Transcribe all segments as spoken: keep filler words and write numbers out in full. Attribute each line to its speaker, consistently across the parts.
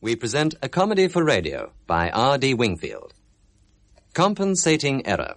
Speaker 1: we present a comedy for radio by R D Wingfield. Compensating Error.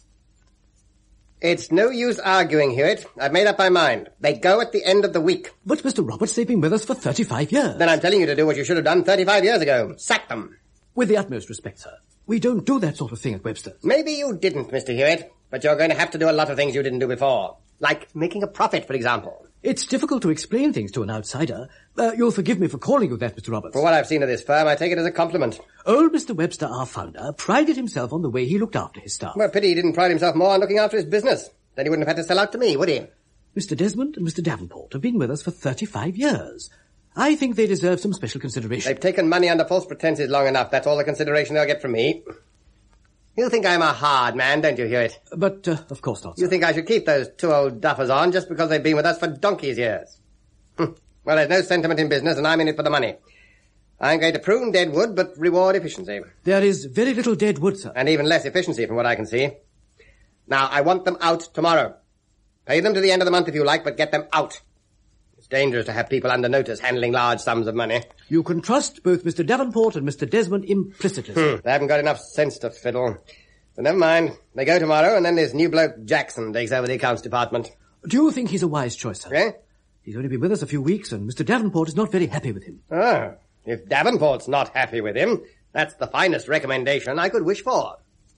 Speaker 2: It's no use arguing, Hewitt. I've made up my mind. They go at the end of the week.
Speaker 3: But Mister Roberts, they've been with us for thirty-five years.
Speaker 2: Then I'm telling you to do what you should have done thirty-five years ago. Sack them.
Speaker 3: With the utmost respect, sir. We don't do that sort of thing at Webster's.
Speaker 2: Maybe you didn't, Mister Hewitt, but you're going to have to do a lot of things you didn't do before. Like making a profit, for example.
Speaker 3: It's difficult to explain things to an outsider. Uh, you'll forgive me for calling you that, Mister Roberts.
Speaker 2: For what I've seen of this firm, I take it as a compliment.
Speaker 3: Old Mister Webster, our founder, prided himself on the way he looked after his staff.
Speaker 2: Well, pity he didn't pride himself more on looking after his business. Then he wouldn't have had to sell out to me, would he?
Speaker 3: Mister Desmond and Mister Davenport have been with us for thirty-five years. I think they deserve some special consideration.
Speaker 2: They've taken money under false pretenses long enough. That's all the consideration they'll get from me. You think I'm a hard man, don't you, Hewitt?
Speaker 3: But, uh, of course not, sir.
Speaker 2: You think I should keep those two old duffers on just because they've been with us for donkey's years? Well, there's no sentiment in business, and I'm in it for the money. I'm going to prune dead wood, but reward efficiency.
Speaker 3: There is very little dead wood, sir.
Speaker 2: And even less efficiency from what I can see. Now, I want them out tomorrow. Pay them to the end of the month if you like, but get them out. It's dangerous to have people under notice handling large sums of money.
Speaker 3: You can trust both Mister Davenport and Mister Desmond implicitly.
Speaker 2: Hmm, they haven't got enough sense to fiddle. But never mind. They go tomorrow, and then this new bloke Jackson takes over the accounts department.
Speaker 3: Do you think he's a wise choice, sir?
Speaker 2: Eh?
Speaker 3: He's only been with us a few weeks, and Mister Davenport is not very happy with him.
Speaker 2: Oh, if Davenport's not happy with him, that's the finest recommendation I could wish for.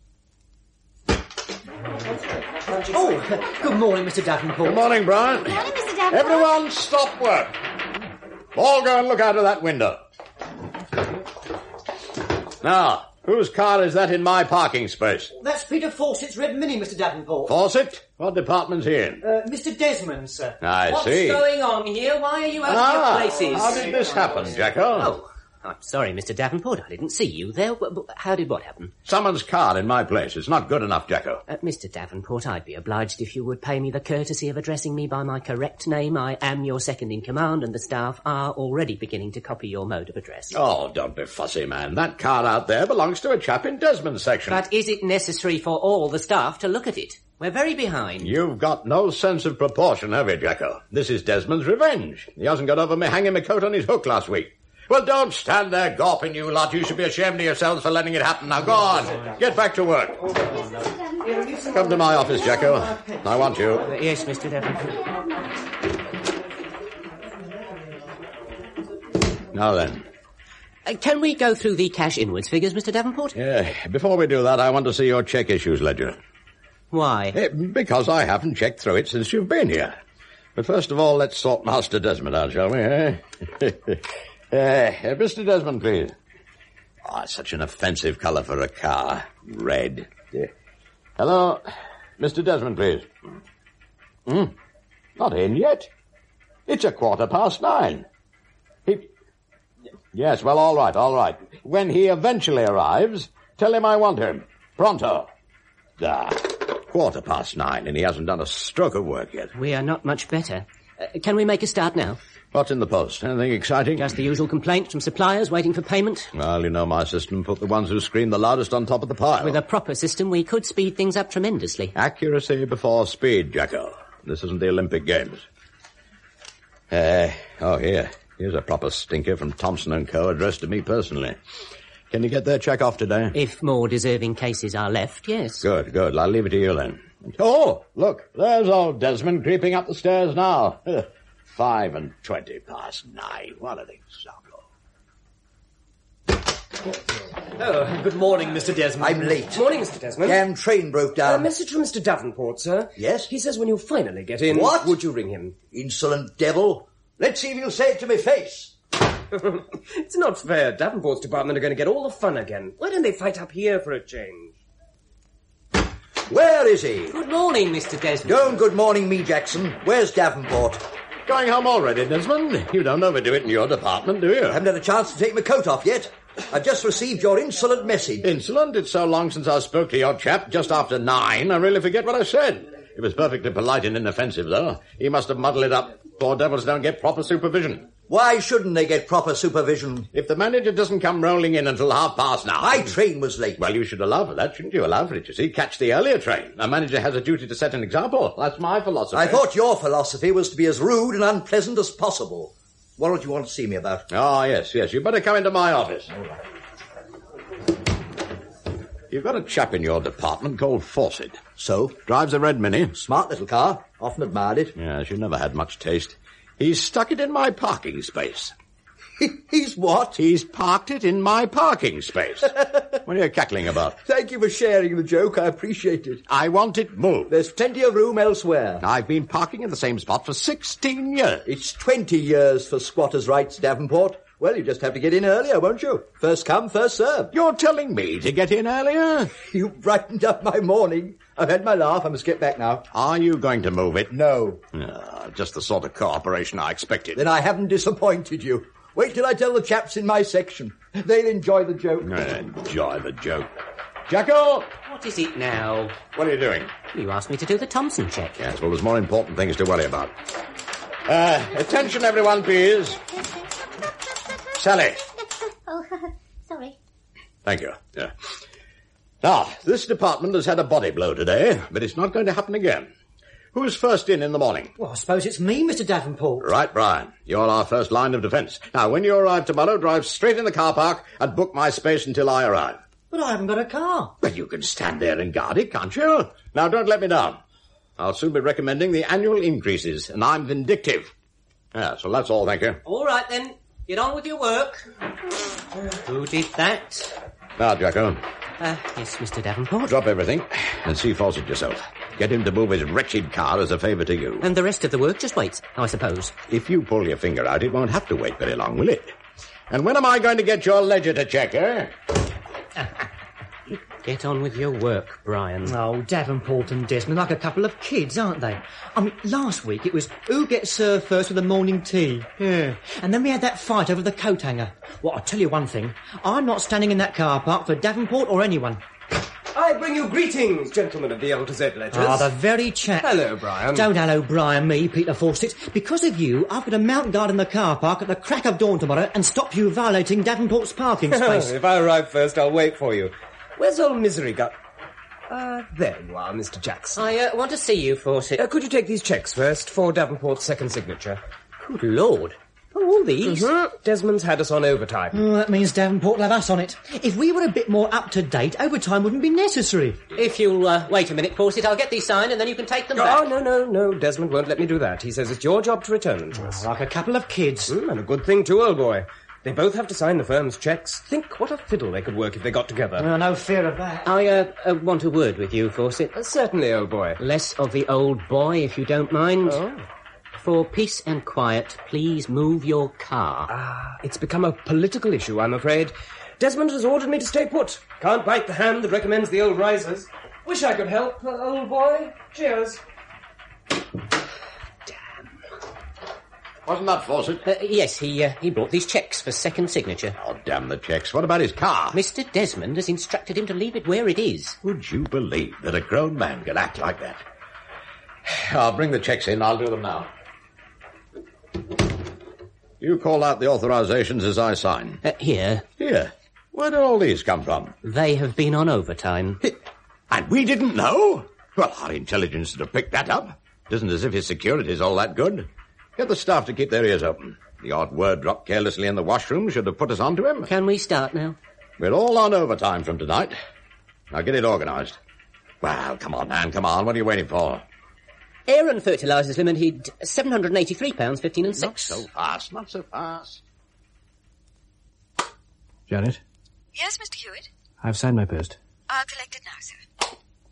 Speaker 3: Oh, good morning, Mister Davenport.
Speaker 4: Good morning, Brian.
Speaker 5: Good morning, Mister Davenport.
Speaker 4: Everyone stop work. All go and look out of that window. Now, whose car is that in my parking space?
Speaker 6: That's Peter Fawcett's red Mini, Mister Davenport.
Speaker 4: Fawcett? What department's he in?
Speaker 6: Uh, Mister Desmond, sir.
Speaker 4: I
Speaker 7: What's
Speaker 4: see.
Speaker 7: What's going on here? Why are you out
Speaker 4: ah,
Speaker 7: of your places?
Speaker 4: How did this happen, Jacko?
Speaker 7: Oh, I'm sorry, Mister Davenport. I didn't see you there. How did what happen?
Speaker 4: Someone's car in my place. It's not good enough, Jacko.
Speaker 7: Uh, Mister Davenport, I'd be obliged if you would pay me the courtesy of addressing me by my correct name. I am your second in command, and the staff are already beginning to copy your mode of address.
Speaker 4: Oh, don't be fussy, man. That car out there belongs to a chap in Desmond's section.
Speaker 7: But is it necessary for all the staff to look at it? We're very behind.
Speaker 4: You've got no sense of proportion, have you, Jacko? This is Desmond's revenge. He hasn't got over me hanging my coat on his hook last week. Well, don't stand there gawping, you lot. You should be ashamed of yourselves for letting it happen. Now, go on. Get back to work. Come to my office, Jacko. I want you.
Speaker 7: Uh, yes, Mister Davenport.
Speaker 4: Now then.
Speaker 7: Uh, can we go through the cash inwards figures, Mister Davenport?
Speaker 4: Yeah, before we do that, I want to see your check issues ledger.
Speaker 7: Why?
Speaker 4: Eh, because I haven't checked through it since you've been here. But first of all, let's sort Master Desmond out, shall we, eh? Uh, Mister Desmond, please. Oh, it's such an offensive colour for a car. Red. Yeah. Hello. Mister Desmond, please. Hmm? Not in yet? It's a quarter past nine. He... Yes, well, all right, all right. When he eventually arrives, tell him I want him. Pronto. Ah, quarter past nine, and he hasn't done a stroke of work yet.
Speaker 7: We are not much better. Uh, can we make a start now?
Speaker 4: What's in the post? Anything exciting?
Speaker 7: Just the usual complaints from suppliers waiting for payment.
Speaker 4: Well, you know my system. Put the ones who scream the loudest on top of the pile.
Speaker 7: With a proper system, we could speed things up tremendously.
Speaker 4: Accuracy before speed, Jacko. This isn't the Olympic Games. Uh, oh, here. Here's a proper stinker from Thompson and Co. addressed to me personally. Can you get their check off today?
Speaker 7: If more deserving cases are left, yes.
Speaker 4: Good, good. I'll leave it to you then. Oh, look. There's old Desmond creeping up the stairs now. Five and twenty past nine. What an example.
Speaker 6: Oh, good morning, Mister Desmond.
Speaker 8: I'm late.
Speaker 6: Morning, Mister Desmond.
Speaker 8: Damn train broke
Speaker 6: A
Speaker 8: down.
Speaker 6: message from Mister Davenport, sir.
Speaker 8: Yes?
Speaker 6: He says when you finally get in...
Speaker 8: What?
Speaker 6: Would you ring him?
Speaker 8: Insolent devil. Let's see if you'll say it to me face.
Speaker 6: It's not fair. Davenport's department are going to get all the fun again. Why don't they fight up here for a change?
Speaker 8: Where is he?
Speaker 7: Good morning, Mister Desmond.
Speaker 8: Don't good morning me, Jackson. Where's Davenport?
Speaker 4: Going home already, Desmond? You don't overdo it in your department, do you?
Speaker 8: I haven't had a chance to take my coat off yet. I've just received your insolent message.
Speaker 4: Insolent? It's so long since I spoke to your chap, just after nine, I really forget what I said. It was perfectly polite and inoffensive, though. He must have muddled it up. Poor devils don't get proper supervision.
Speaker 8: Why shouldn't they get proper supervision?
Speaker 4: If the manager doesn't come rolling in until half past nine...
Speaker 8: My train was late.
Speaker 4: Well, you should allow for that, shouldn't you? Allow for it, you see. Catch the earlier train. A manager has a duty to set an example. That's my philosophy.
Speaker 8: I thought your philosophy was to be as rude and unpleasant as possible. What did you want to see me about?
Speaker 4: Oh, yes, yes. You'd better come into my office.
Speaker 8: All right.
Speaker 4: You've got a chap in your department called Fawcett.
Speaker 8: So?
Speaker 4: Drives a red Mini.
Speaker 8: Smart little car. Often admired it.
Speaker 4: Yeah, she never had much taste. He's stuck it in my parking space.
Speaker 8: He's what?
Speaker 4: He's parked it in my parking space. What are you cackling about?
Speaker 8: Thank you for sharing the joke. I appreciate it.
Speaker 4: I want it moved.
Speaker 8: There's plenty of room elsewhere.
Speaker 4: I've been parking in the same spot for sixteen years.
Speaker 8: It's twenty years for squatters' rights, Davenport. Well, you just have to get in earlier, won't you? First come, first served.
Speaker 4: You're telling me to get in earlier?
Speaker 8: You brightened up my morning. I've had my laugh. I must get back now.
Speaker 4: Are you going to move it?
Speaker 8: No.
Speaker 4: Ah, just the sort of cooperation I expected.
Speaker 8: Then I haven't disappointed you. Wait till I tell the chaps in my section. They'll enjoy the joke.
Speaker 4: Enjoy the joke. Jacko!
Speaker 7: What is it now?
Speaker 4: What are you doing?
Speaker 7: You asked me to do the Thompson check.
Speaker 4: Yes, well, there's more important things to worry about. Uh, attention, everyone, please. Sally.
Speaker 5: Oh, sorry.
Speaker 4: Thank you. Yeah. Now, this department has had a body blow today, but it's not going to happen again. Who's first in in the morning?
Speaker 3: Well, I suppose it's me, Mister Davenport.
Speaker 4: Right, Brian. You're our first line of defence. Now, when you arrive tomorrow, drive straight in the car park and book my space until I arrive.
Speaker 3: But I haven't got a car.
Speaker 4: Well, you can stand there and guard it, can't you? Now, don't let me down. I'll soon be recommending the annual increases, and I'm vindictive. Yeah, so that's all, thank you.
Speaker 7: All right, then. Get on with your work. Who did that?
Speaker 4: Now, Jacko,
Speaker 7: Uh, yes, Mister Davenport.
Speaker 4: drop everything and see Fawcett yourself. Get him to move his wretched car as a favour to you.
Speaker 7: And the rest of the work just waits, I suppose.
Speaker 4: If you pull your finger out, it won't have to wait very long, will it? And when am I going to get your ledger to check, eh?
Speaker 7: Get on with your work, Brian.
Speaker 3: Oh, Davenport and Desmond, like a couple of kids, aren't they? I mean, last week it was who gets served first with the morning tea. Yeah. And then we had that fight over the coat hanger. Well, I'll tell you one thing. I'm not standing in that car park for Davenport or anyone.
Speaker 6: I bring you greetings, gentlemen of the L to Z letters.
Speaker 3: Ah, the very chap.
Speaker 6: Hello, Brian.
Speaker 3: Don't hello, Brian, me, Peter Fawcett. Because of you, I've got to mount guard in the car park at the crack of dawn tomorrow and stop you violating Davenport's parking space.
Speaker 6: If I arrive first, I'll wait for you. Where's old Misery got... Uh, there you are, Mister Jackson.
Speaker 7: I uh, want to see you, Fawcett.
Speaker 6: Uh, could you take these checks first for Davenport's second signature?
Speaker 7: Good Lord. Oh, all these?
Speaker 6: Mm-hmm. Desmond's had us on overtime.
Speaker 3: Oh, that means Davenport will have us on it. If we were a bit more up-to-date, overtime wouldn't be necessary.
Speaker 7: If you'll uh, wait a minute, Fawcett, I'll get these signed and then you can take them
Speaker 6: Oh,
Speaker 7: back.
Speaker 6: no, no, no. Desmond won't let me do that. He says it's your job to return them to us.
Speaker 3: Like a couple of kids.
Speaker 6: Mm, and a good thing too, old boy. They both have to sign the firm's checks. Think what a fiddle they could work if they got together.
Speaker 3: Oh, no fear of that.
Speaker 7: I uh, uh, want a word with you, Fawcett.
Speaker 6: Uh, certainly, old boy.
Speaker 7: Less of the old boy, if you don't mind.
Speaker 6: Oh.
Speaker 7: For peace and quiet, please move your car.
Speaker 6: Ah, it's become a political issue, I'm afraid. Desmond has ordered me to stay put. Can't bite the hand that recommends the old risers. Wish I could help, uh, old boy. Cheers.
Speaker 4: Wasn't that Fawcett?
Speaker 7: Uh, yes, he uh, he brought these checks for second signature.
Speaker 4: Oh, damn the checks. What about his car?
Speaker 7: Mister Desmond has instructed him to leave it where it is.
Speaker 4: Would you believe that a grown man could act like that? I'll bring the checks in. I'll do them now. You call out the authorizations as I sign.
Speaker 7: Uh, here.
Speaker 4: Here. Where did all these come from?
Speaker 7: They have been on overtime.
Speaker 4: And we didn't know? Well, our intelligence would have picked that up. It isn't as if his security's all that good. Get the staff to keep their ears open. The odd word dropped carelessly in the washroom should have put us onto him.
Speaker 7: Can we start now?
Speaker 4: We're all on overtime from tonight. Now get it organised. Well, come on, man, come on. What are you waiting for?
Speaker 7: Air and Fertilisers Limited, seven hundred eighty-three pounds fifteen and six.
Speaker 4: Not so fast, not so fast.
Speaker 3: Janet,
Speaker 5: Yes, Mister Hewitt?
Speaker 3: I've signed my post.
Speaker 5: I'll collect it now,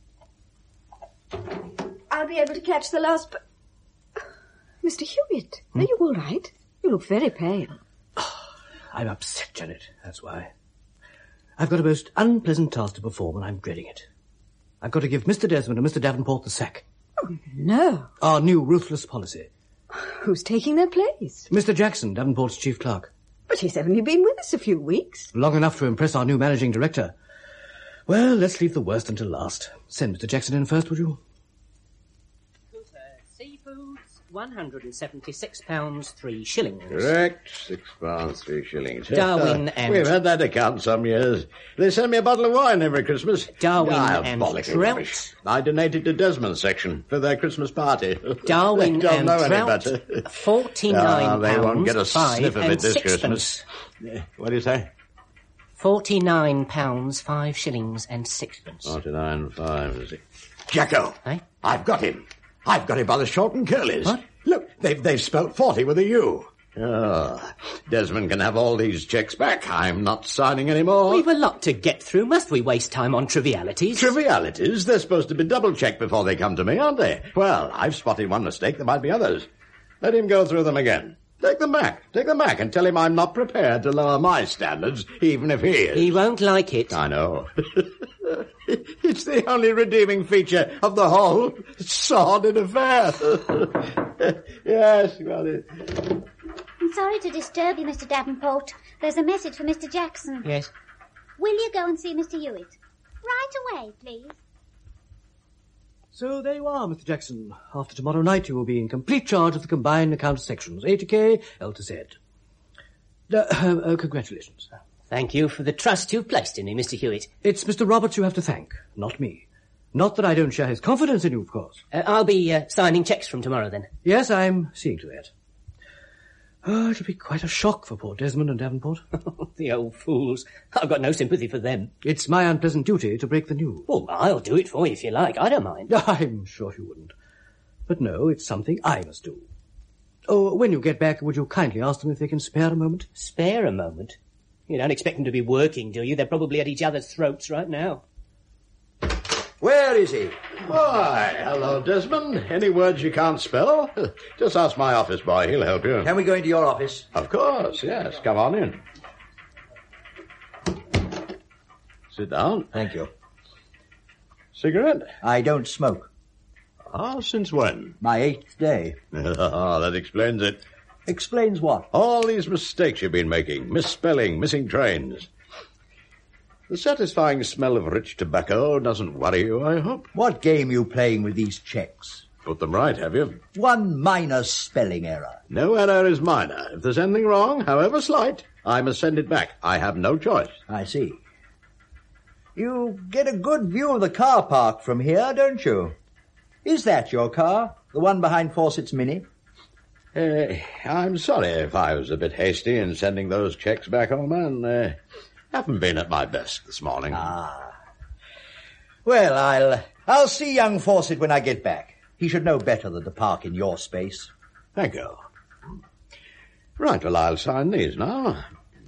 Speaker 5: sir. I'll be able to catch the last... P- Mister Hewitt,
Speaker 3: Hmm?
Speaker 5: are you all right? You look very pale.
Speaker 3: I'm upset, Janet, that's why. I've got a most unpleasant task to perform and I'm dreading it. I've got to give Mister Desmond and Mister Davenport the sack.
Speaker 5: Oh, no.
Speaker 3: Our new ruthless policy.
Speaker 5: Who's taking their place?
Speaker 3: Mister Jackson, Davenport's chief clerk.
Speaker 5: But he's only been with us a few weeks.
Speaker 3: Long enough to impress our new managing director. Well, let's leave the worst until last. Send Mister Jackson in first, would you?
Speaker 7: Seafoods, one hundred and seventy-six pounds three shillings.
Speaker 4: Correct. Six pounds, three shillings.
Speaker 7: Darwin and...
Speaker 4: We've had that account some years. They send me a bottle of wine every Christmas.
Speaker 7: Darwin and
Speaker 4: Diabolical
Speaker 7: Trout.
Speaker 4: rubbish. I donated to Desmond's section for their Christmas party.
Speaker 7: Darwin
Speaker 4: They don't
Speaker 7: and
Speaker 4: know any
Speaker 7: Trout,
Speaker 4: better.
Speaker 7: forty-nine
Speaker 4: Ah, they
Speaker 7: pounds,
Speaker 4: won't get a
Speaker 7: five
Speaker 4: sniff of
Speaker 7: and
Speaker 4: it this
Speaker 7: sixpence.
Speaker 4: Christmas. What do you say?
Speaker 7: Forty-nine pounds, five shillings and sixpence.
Speaker 4: Forty-nine, five, is it? Jacko!
Speaker 7: Eh?
Speaker 4: I've got him. I've got him by the short and curlies.
Speaker 7: What?
Speaker 4: Look, they've, they've spelt forty with a U. Oh, Desmond can have all these checks back. I'm not signing any more.
Speaker 7: We've a lot to get through. Must we waste time on trivialities?
Speaker 4: Trivialities? They're supposed to be double-checked before they come to me, aren't they? Well, I've spotted one mistake. There might be others. Let him go through them again. Take them back. Take them back and tell him I'm not prepared to lower my standards, even if he is.
Speaker 7: He won't like it.
Speaker 4: I know. It's the only redeeming feature of the whole sordid affair. Yes, well, it...
Speaker 9: I'm sorry to disturb you, Mister Davenport. There's a message for Mister Jackson.
Speaker 7: Yes.
Speaker 9: Will you go and see Mister Hewitt? Right away, please.
Speaker 3: So there you are, Mister Jackson. After tomorrow night you will be in complete charge of the combined account sections, A to K, L to Z. Uh, uh, congratulations.
Speaker 7: Thank you for the trust you've placed in me, Mister Hewitt.
Speaker 3: It's Mister Roberts you have to thank, not me. Not that I don't share his confidence in you, of course.
Speaker 7: Uh, I'll be uh, signing cheques from tomorrow, then.
Speaker 3: Yes, I'm seeing to that. Oh, it'll be quite a shock for poor Desmond and Davenport.
Speaker 7: The old fools. I've got no sympathy for them.
Speaker 3: It's my unpleasant duty to break the news.
Speaker 7: Oh, I'll do it for you if you like. I don't mind.
Speaker 3: I'm sure you wouldn't. But no, it's something I must do. Oh, when you get back, would you kindly ask them if they can spare a moment?
Speaker 7: Spare a moment? You don't expect them to be working, do you? They're probably at each other's throats right now.
Speaker 8: Where is he?
Speaker 4: Why, hello, Desmond. Any words you can't spell? Just ask my office boy. He'll help you.
Speaker 8: Can we go into your office?
Speaker 4: Of course, yes. Come on in. Sit down.
Speaker 8: Thank you.
Speaker 4: Cigarette?
Speaker 8: I don't smoke.
Speaker 4: Ah, since when?
Speaker 8: My eighth day.
Speaker 4: Ah, that explains it.
Speaker 8: Explains what?
Speaker 4: All these mistakes you've been making. Misspelling, missing trains. The satisfying smell of rich tobacco doesn't worry you, I hope.
Speaker 8: What game you playing with these checks?
Speaker 4: Put them right, have you?
Speaker 8: One minor spelling error.
Speaker 4: No error is minor. If there's anything wrong, however slight, I must send it back. I have no choice.
Speaker 8: I see. You get a good view of the car park from here, don't you? Is that your car? The one behind Fawcett's Mini?
Speaker 4: Uh, I'm sorry if I was a bit hasty in sending those checks back, old man. Uh, haven't been at my best this morning.
Speaker 8: Ah. Well, I'll I'll see young Fawcett when I get back. He should know better than to park in your space.
Speaker 4: Thank you. Right, well, I'll sign these now.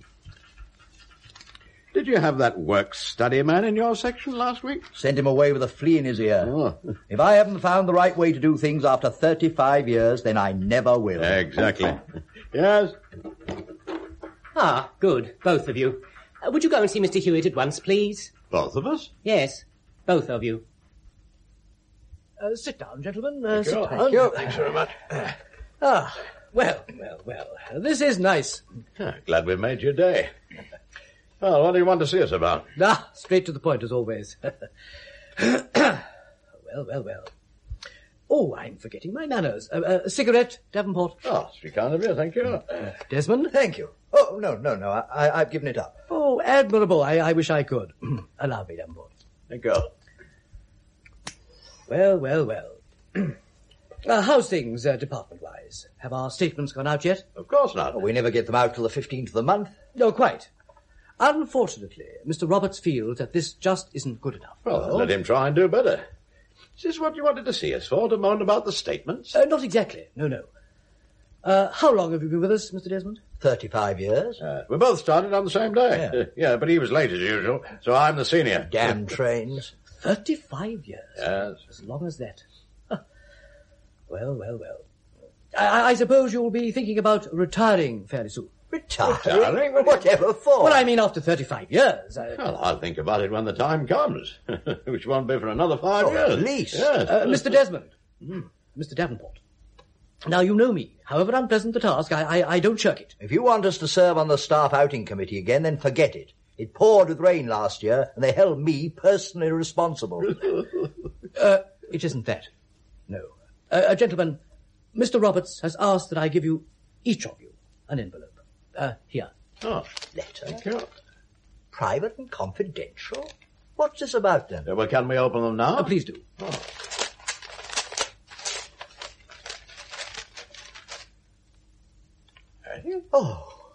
Speaker 4: Did you have that work-study man in your section last week?
Speaker 8: Sent him away with a flea in his ear.
Speaker 4: Oh.
Speaker 8: If I haven't found the right way to do things after thirty-five years, then I never will.
Speaker 4: Exactly. Yes?
Speaker 7: Ah, good. Both of you. Uh, would you go and see Mister Hewitt at once, please?
Speaker 4: Both of us?
Speaker 7: Yes, both of you.
Speaker 3: Uh, sit down, gentlemen. Uh,
Speaker 4: Thank
Speaker 3: sit
Speaker 4: you.
Speaker 3: down.
Speaker 4: Thank you. Thanks very much.
Speaker 3: Ah, well, well, well. This is nice.
Speaker 4: Ah, glad we made your day. Well, what do you want to see us about?
Speaker 3: Ah, straight to the point as always. well, well, well. Oh, I'm forgetting my manners. Uh, uh, a cigarette, Davenport.
Speaker 4: Oh, sweet kind of you, thank you.
Speaker 3: Uh, Desmond?
Speaker 8: Thank you. Oh, no, no, no. I, I've given it up.
Speaker 3: Oh, admirable. I, I wish I could. Allow me, Davenport.
Speaker 4: Thank you.
Speaker 3: Well, well, well. uh, how's things, uh, department-wise? Have our statements gone out yet?
Speaker 4: Of course not.
Speaker 8: Oh, we never get them out till the fifteenth of the month.
Speaker 3: No, quite. Unfortunately, Mister Roberts feels that this just isn't good enough.
Speaker 4: Well, let him try and do better. Is this what you wanted to see us for, to moan about the statements?
Speaker 3: Uh, not exactly. No, no. Uh, how long have you been with us, Mister Desmond?
Speaker 8: Thirty-five years.
Speaker 4: Uh, we both started on the same day.
Speaker 8: Yeah.
Speaker 4: Uh, yeah, but he was late as usual, so I'm the senior.
Speaker 8: Damn trains.
Speaker 3: Thirty-five years.
Speaker 4: Yes.
Speaker 3: As long as that. Huh. Well, well, well. I, I suppose you'll be thinking about retiring fairly soon.
Speaker 8: Retiring?
Speaker 4: Retiring?
Speaker 8: Whatever for?
Speaker 3: Well, I mean after thirty-five years. I...
Speaker 4: Well, I'll think about it when the time comes, which won't be for another five
Speaker 8: Oh,
Speaker 4: years.
Speaker 8: at least.
Speaker 4: Yes.
Speaker 3: Uh, Mister Desmond. Mm. Mister Davenport. Now, you know me. However unpleasant the task, I, I, I don't shirk it.
Speaker 8: If you want us to serve on the staff outing committee again, then forget it. It poured with rain last year, and they held me personally responsible.
Speaker 3: uh, it isn't that. No. Uh, uh, gentlemen,
Speaker 10: Mister Roberts has asked that I give you, each of you, an envelope. Uh, here.
Speaker 4: Oh,
Speaker 8: Letter?
Speaker 4: thank you.
Speaker 8: Private and confidential? What's this about, then?
Speaker 4: Uh, well, can we open them now?
Speaker 10: Uh, please do.
Speaker 4: Oh.
Speaker 8: Oh.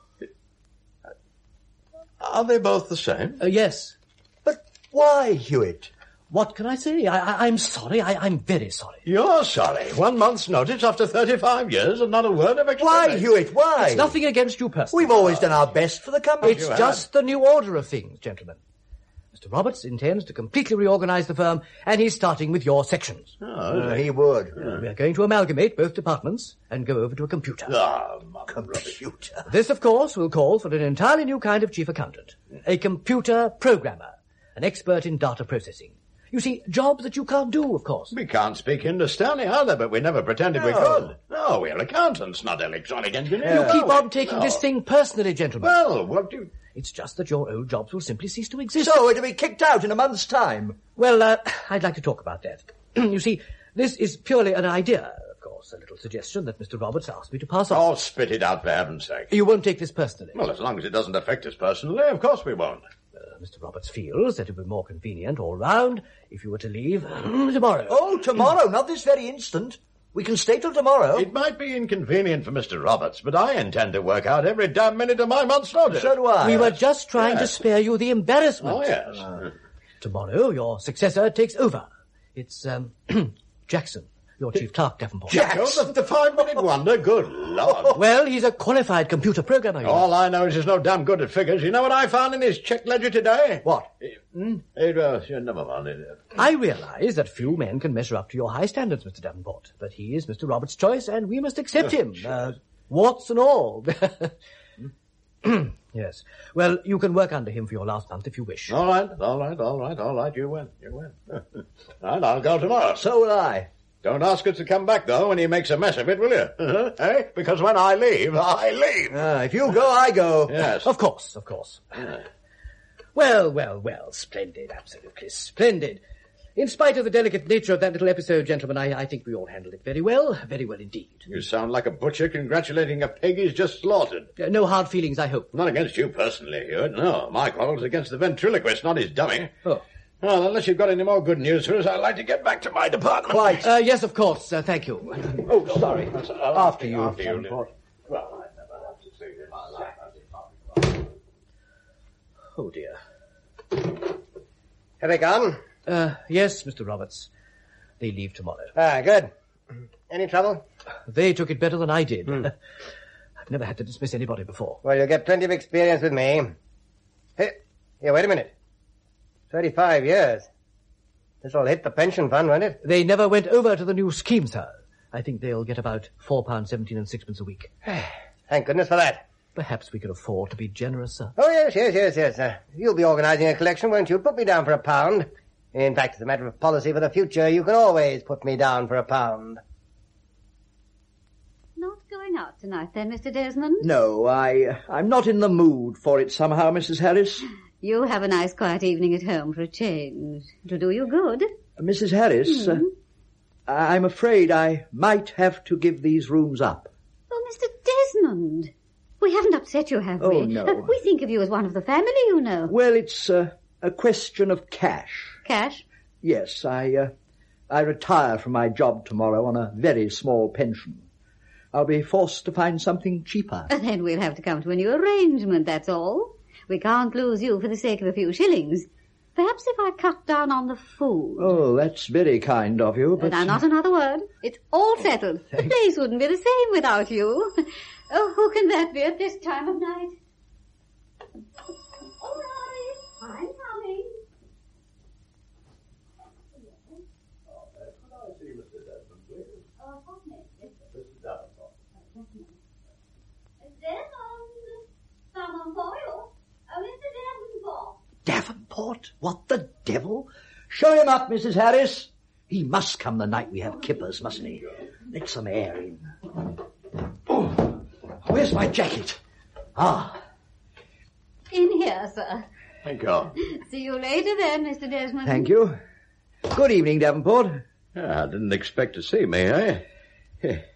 Speaker 4: Are they both the same?
Speaker 10: Uh, yes.
Speaker 8: But why, Hewitt?
Speaker 10: What can I say? I, I, I'm sorry. I, I'm very sorry.
Speaker 4: You're sorry. One month's notice after thirty-five years and not a word of explanation.
Speaker 8: Why, Hewitt, why?
Speaker 10: It's nothing against you personally.
Speaker 8: We've always done our best for the company.
Speaker 10: It's just the new order of things, gentlemen. Mister Roberts intends to completely reorganize the firm, and he's starting with your sections.
Speaker 4: Oh,
Speaker 8: Uh, he would.
Speaker 10: Uh, we are going to amalgamate both departments and go over to a computer.
Speaker 4: Ah,
Speaker 8: Computer.
Speaker 10: This, of course, will call for an entirely new kind of chief accountant. A computer programmer. An expert in data processing. You see, jobs that you can't do, of course.
Speaker 4: we can't speak Hindustani either, but we never pretended we
Speaker 8: No.
Speaker 4: could. No, we're accountants, not electronic engineers.
Speaker 10: You keep
Speaker 4: No,
Speaker 10: on taking
Speaker 4: no.
Speaker 10: this thing personally, gentlemen.
Speaker 4: Well, what do you...
Speaker 10: It's just that your old jobs will simply cease to exist.
Speaker 8: So it'll be kicked out in a month's time.
Speaker 10: Well, uh, I'd like to talk about that. You see, this is purely an idea, of course, a little suggestion that Mister Roberts asked me to pass on.
Speaker 4: Oh, spit it out, for heaven's sake.
Speaker 10: You won't take this personally.
Speaker 4: Well, as long as it doesn't affect us personally, of course we won't.
Speaker 10: Uh, Mister Roberts feels that it would be more convenient all round if you were to leave tomorrow.
Speaker 8: Oh, tomorrow, not this very instant. We can stay till tomorrow.
Speaker 4: It might be inconvenient for Mister Roberts, but I intend to work out every damn minute of my month's notice.
Speaker 8: So do I.
Speaker 10: We were just trying to
Speaker 4: Yes.
Speaker 10: spare you the embarrassment.
Speaker 4: Oh, yes.
Speaker 10: Tomorrow, your successor takes over. It's, um, Jackson, your chief clerk, Davenport.
Speaker 4: Oh, the, the five-minute wonder? Good Lord.
Speaker 10: Well, he's a qualified computer programmer. You know.
Speaker 4: All I know is he's no damn good at figures. You know what I found in his check ledger today?
Speaker 8: What?
Speaker 4: Hmm? It, uh, never mind. It, uh,
Speaker 10: I realize that few men can measure up to your high standards, Mister Davenport, but he is Mister Roberts' choice, and we must accept him, uh, warts and all. Yes. Well, you can work under him for your last month if you wish.
Speaker 4: all right, all right, all right, all right. You win. You win. And I'll go tomorrow.
Speaker 8: So will I.
Speaker 4: Don't ask us to come back, though, when he makes a mess of it, will you? Uh-huh. Eh? Because when I leave, I leave.
Speaker 8: Ah, if you go, I go.
Speaker 4: Yes.
Speaker 10: Of course, of course. Well, well, well, splendid, absolutely splendid. In spite of the delicate nature of that little episode, gentlemen, I, I think we all handled it very well, very well indeed.
Speaker 4: You sound like a butcher congratulating a pig he's just slaughtered.
Speaker 10: Uh, no hard feelings, I hope.
Speaker 4: Not against you personally, Hewitt. No, my quarrel's against the ventriloquist, not his dummy.
Speaker 10: Oh.
Speaker 4: Well, unless you've got any more good news for us, I'd like to get back to my department.
Speaker 8: Quite.
Speaker 10: Uh, yes, of course, uh, thank you.
Speaker 8: Oh, sorry. After you.
Speaker 4: After you.
Speaker 8: Davenport.
Speaker 4: Well, I never have to say this in my life.
Speaker 10: Oh, dear.
Speaker 2: Have they gone?
Speaker 10: Uh, yes, Mister Roberts. They leave tomorrow.
Speaker 2: Ah, good. Any trouble?
Speaker 10: They took it better than I did. I've never had to dismiss anybody before.
Speaker 2: Well, you'll get plenty of experience with me. Hey, here, wait a minute. Thirty-five years. This'll hit the pension fund, won't it?
Speaker 10: They never went over to the new scheme, sir. I think they'll get about four pounds seventeen and sixpence a week.
Speaker 2: Thank goodness for that.
Speaker 10: Perhaps we could afford to be generous, sir.
Speaker 2: Oh, yes, yes, yes, yes. Uh, you'll be organising a collection, won't you? Put me down for a pound. In fact, as a matter of policy for the future, you can always put me down for a pound.
Speaker 9: Not going out tonight, then, Mister Desmond?
Speaker 8: No, I, I'm not in the mood for it somehow, Missus Harris.
Speaker 9: You have a nice quiet evening at home for a change. It'll do you good.
Speaker 8: Missus Harris, uh, I'm afraid I might have to give these rooms up.
Speaker 9: Oh, Mister Desmond. We haven't upset you, have we?
Speaker 8: Oh, no.
Speaker 9: Uh, we think of you as one of the family, you know.
Speaker 8: Well, it's uh, a question of cash.
Speaker 9: Cash?
Speaker 8: Yes, I, uh, I retire from my job tomorrow on a very small pension. I'll be forced to find something cheaper.
Speaker 9: Uh, then we'll have to come to a new arrangement, that's all. We can't lose you for the sake of a few shillings. Perhaps if I cut down on the food.
Speaker 8: Oh, that's very kind of you, but...
Speaker 9: Now, not another word. It's all settled. The place wouldn't be the same without you. Oh, who can that be at this time of night? All right, I'm coming. Desmond, someone for you. Oh, Mister Davenport.
Speaker 8: Davenport? What the devil? Show him up, Missus Harris. He must come the night we have kippers, mustn't he? Let some air in. Oh, where's my jacket? Ah.
Speaker 9: In here, sir.
Speaker 4: Thank you.
Speaker 9: See you later then, Mister Desmond.
Speaker 8: Thank you. Good evening, Davenport.
Speaker 4: Yeah, I didn't expect to see me, eh?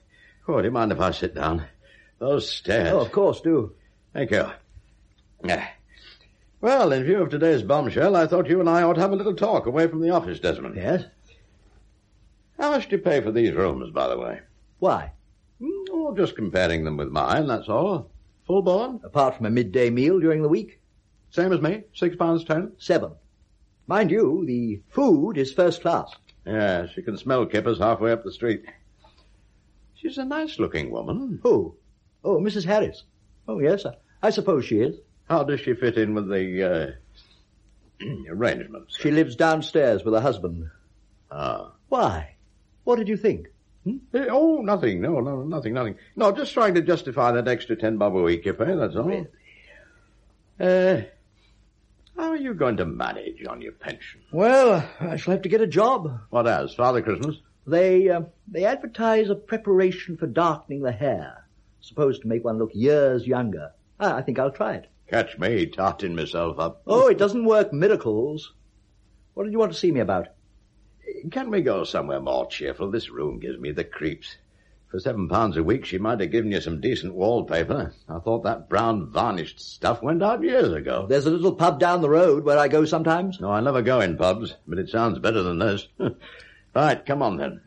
Speaker 4: Oh, do you mind if I sit down? Those stairs.
Speaker 8: Oh, of course, do.
Speaker 4: Thank you. Yeah. Well, in view of today's bombshell, I thought you and I ought to have a little talk away from the office, Desmond.
Speaker 8: Yes?
Speaker 4: How much do you pay for these rooms, by the way?
Speaker 8: Why?
Speaker 4: Oh, just comparing them with mine, that's all. Full board?
Speaker 8: Apart from a midday meal during the week?
Speaker 4: Same as me, six pounds ten?
Speaker 8: Seven. Mind you, the food is first class.
Speaker 4: Yes, you can smell kippers halfway up the street. She's a nice-looking woman.
Speaker 8: Who? Oh, Missus Harris. Oh, yes, I, I suppose she is.
Speaker 4: How does she fit in with the, uh, arrangements?
Speaker 8: She lives downstairs with her husband.
Speaker 4: Ah.
Speaker 8: Why? What did you think?
Speaker 4: Hmm? Oh, nothing. No, no, nothing, nothing. No, just trying to justify that extra ten bob a week you pay, that's all. Really? Uh, how are you going to manage on your pension?
Speaker 8: Well, I shall have to get a job.
Speaker 4: What as? Father Christmas?
Speaker 8: They, uh, they advertise a preparation for darkening the hair. Supposed to make one look years younger. Ah, I think I'll try it.
Speaker 4: Catch me tarting myself up.
Speaker 8: Oh, it doesn't work miracles. What did you want to see me about?
Speaker 4: Can we go somewhere more cheerful? This room gives me the creeps. For seven pounds a week, she might have given you some decent wallpaper. I thought that brown varnished stuff went out years ago.
Speaker 8: There's a little pub down the road where I go sometimes.
Speaker 4: No, I never go in pubs, but it sounds better than this. Right, come on then.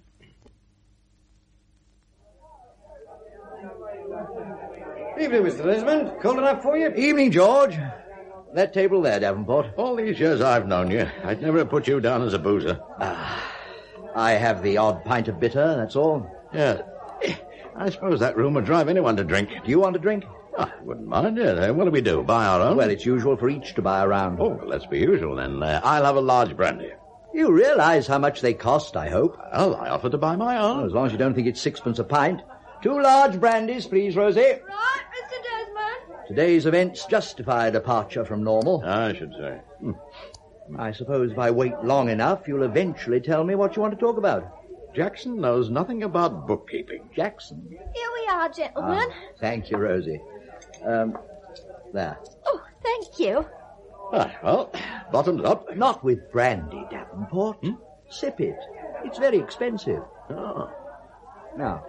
Speaker 2: Evening, Mister Desmond. Cold enough for you?
Speaker 8: Evening, George. That table there, Davenport.
Speaker 4: All these years I've known you, I'd never have put you down as a boozer.
Speaker 8: Ah, I have the odd pint of bitter, that's all.
Speaker 4: Yeah. I suppose that room would drive anyone to drink.
Speaker 8: Do you want a drink?
Speaker 4: I wouldn't mind, yeah. What do we do, buy our own?
Speaker 8: Well, it's usual for each to buy a round.
Speaker 4: Oh, well, let's be usual then. Uh, I'll have a large brandy.
Speaker 8: You realize how much they cost, I hope.
Speaker 4: Well, I offer to buy my own.
Speaker 8: Well, as long as you don't think it's sixpence a pint. Two large brandies, please, Rosie.
Speaker 5: Right, Mister Desmond.
Speaker 8: Today's events justify a departure from normal.
Speaker 4: I should say. Hmm.
Speaker 8: I suppose if I wait long enough, you'll eventually tell me what you want to talk about.
Speaker 4: Jackson knows nothing about bookkeeping.
Speaker 8: Jackson?
Speaker 5: Here we are, gentlemen.
Speaker 8: Ah, thank you, Rosie. Um, there.
Speaker 5: Oh, thank you.
Speaker 4: Ah, well, bottoms up.
Speaker 8: Not with brandy, Davenport. Hmm? Sip it. It's very expensive.
Speaker 4: Oh.
Speaker 8: Now,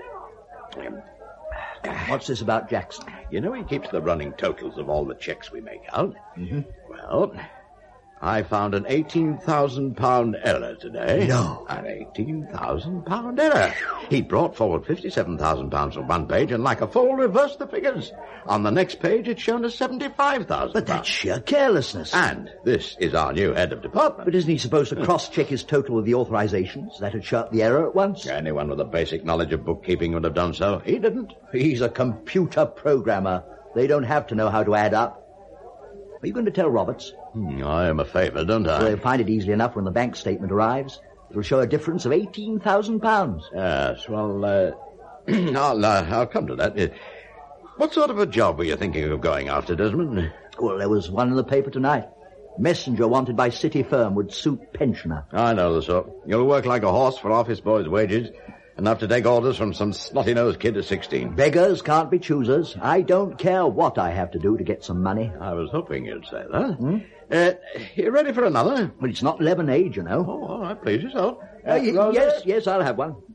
Speaker 8: what's this about Jackson?
Speaker 4: You know he keeps the running totals of all the checks we make out.
Speaker 8: Mm-hmm.
Speaker 4: Well, I found an eighteen thousand pound error today.
Speaker 8: No.
Speaker 4: An eighteen thousand pound error. He brought forward fifty-seven thousand pounds on one page and like a fool reversed the figures. On the next page it's shown as seventy-five thousand.
Speaker 8: But that's sheer carelessness.
Speaker 4: And this is our new head of department.
Speaker 8: But isn't he supposed to cross-check his total with the authorizations? That'd shut the error at once.
Speaker 4: Anyone with a basic knowledge of bookkeeping would have done so. He didn't.
Speaker 8: He's a computer programmer. They don't have to know how to add up. Are you going to tell Roberts?
Speaker 4: Hmm, I am a favour, don't I?
Speaker 8: Well, they'll find it easily enough when the bank statement arrives. It'll show a difference of eighteen thousand pounds.
Speaker 4: Yes, well, uh, I'll, uh, I'll come to that. Uh, what sort of a job were you thinking of going after, Desmond?
Speaker 8: Well, there was one in the paper tonight. Messenger wanted by city firm would suit pensioner.
Speaker 4: I know the sort. You'll work like a horse for office boys' wages, enough to take orders from some snotty-nosed kid of sixteen.
Speaker 8: Beggars can't be choosers. I don't care what I have to do to get some money.
Speaker 4: I was hoping you'd say that.
Speaker 8: Hmm?
Speaker 4: Uh, you ready for another?
Speaker 8: Well, it's not lemonade, you know.
Speaker 4: Oh, all right, please yourself.
Speaker 8: Uh, y- yes, yes, I'll have one.